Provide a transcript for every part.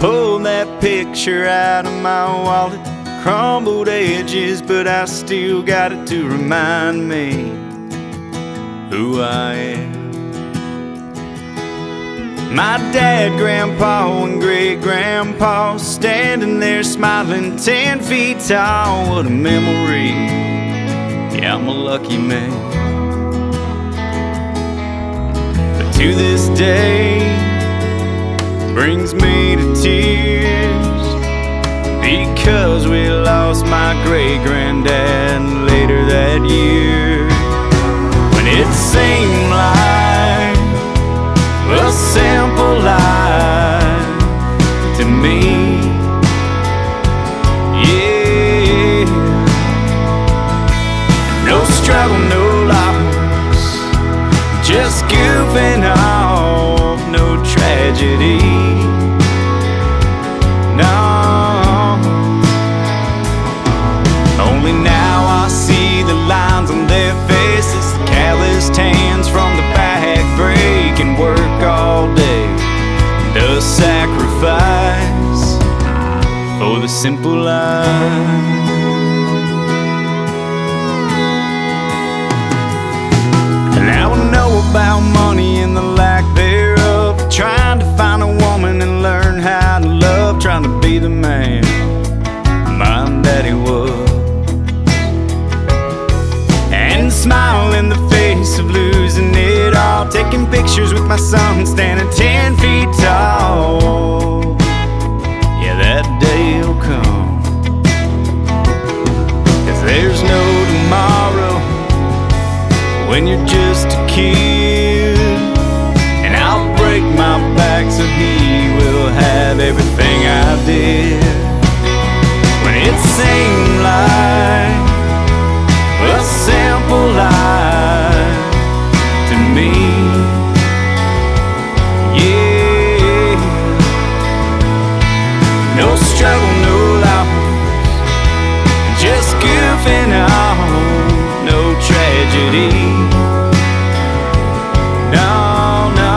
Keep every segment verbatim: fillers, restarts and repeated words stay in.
Pulled that picture out of my wallet, crumbled edges, but I still got it to remind me who I am. My dad, grandpa, and great-grandpa standing there smiling ten feet tall. What a memory, yeah, I'm a lucky man. But to this day brings me to tears, because we lost my great-granddad later that year. When it seemed like a simple life to me, yeah. No struggle, no loss, just goofing off, no tragedy, no. Only now I see the lines on their faces, the calloused hands from the back breaking work all day, the sacrifice for the simple life. Now I know about money and the lack thereof, trying to find a woman and learn how to love, trying to be the man my daddy was, and smile in the face of losing it all, taking pictures with my son standing ten feet tall. Yeah, that day'll come, 'cause there's no tomorrow when you're just a kid, and I'll break my back so he will have everything I did. When it seemed like a simple life to me, yeah. No struggle, no loss, just goofing on, no tragedy, no, no.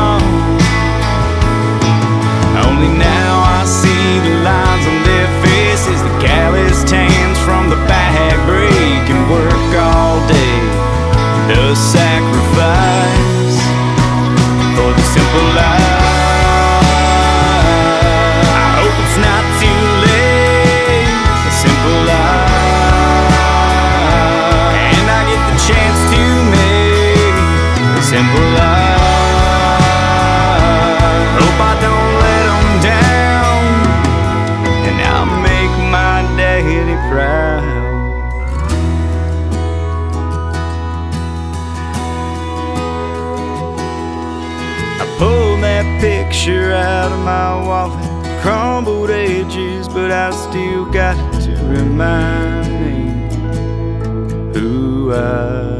Only now I see the lines on their faces, the calloused hands from the back breaking work all day, the sacrifice for the simple life. I hope it's not too late, a simple life, and I get the chance to make a simple life. Hope I don't let them down, and I'll make my daddy proud. Pull that picture out of my wallet, crumbled edges, but I still got it to remind me who I